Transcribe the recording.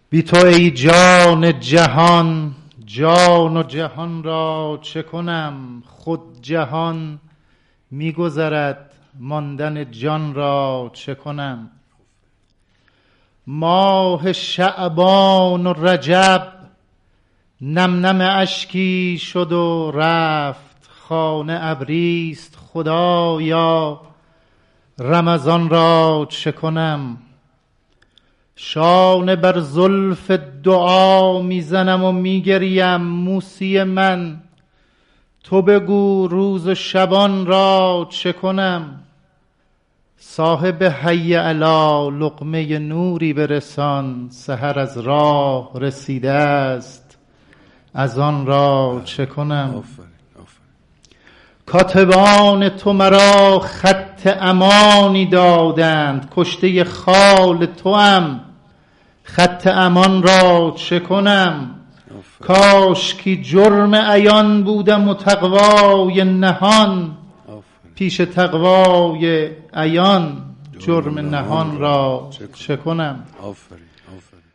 بی تو ای جان جهان، جان و جهان را چه کنم؟ خود جهان می‌گذرد، ماندن جان را چه کنم؟ ماه شعبان و رجب نم نم اشکی شد و رفت، خانه ابریست خدایا رمضان را چه کنم؟ شانه بر زلف دعا میزنم و میگریم، موسی من تو بگو روز و شبان را چه کنم؟ صاحب حی علی لقمه نوری برسان، سحر از راه رسیده است از آن را چه کنم؟ کاتبان تو مرا خط امانی دادند، کشته خال توام خط امان را چه کنم؟ کاشکی جرم عیان بودم و تقوای نهان، پیش تقوای عیان جرم نهان را چه کنم؟